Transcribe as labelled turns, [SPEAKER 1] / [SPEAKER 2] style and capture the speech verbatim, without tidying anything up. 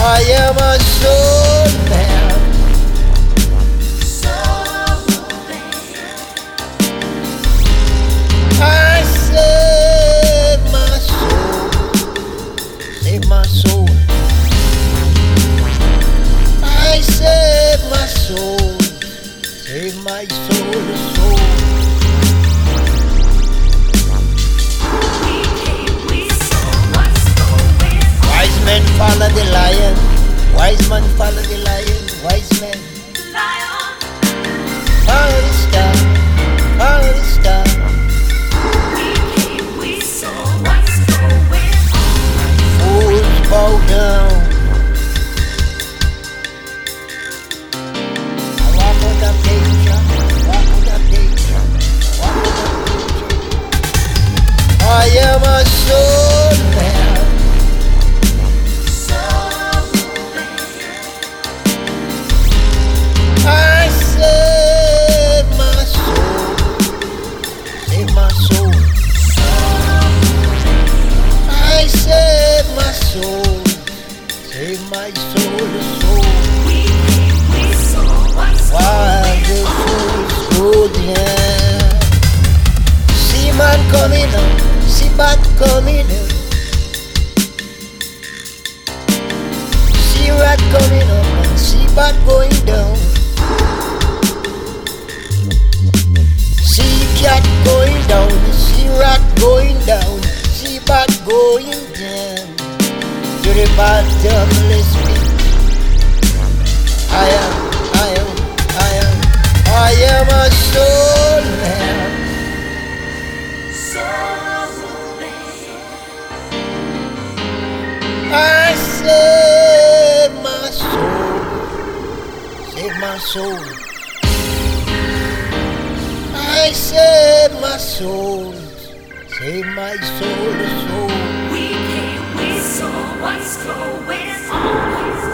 [SPEAKER 1] I am a soul man. I save my soul, save my soul. I save my soul, save my soul, soul. Wise men follow the lion, wise man follow the lion, wise men. Follow the star, follow the star. Fools bow down. I walk on the danger, walk on the danger, walk on the danger. I am a soul man. I save my soul, save my soul. I save my soul, save my soul, soul. While the fools go down, see man coming up, see bat coming up, see rat coming up and see bat going down. See cat going down, see rat going down, see bat going down to the bottomless pit. I am, I am, I am, I am a soul man. I save my soul, save my soul. I save my soul, save my soul, soul.
[SPEAKER 2] We came, we saw what's going on.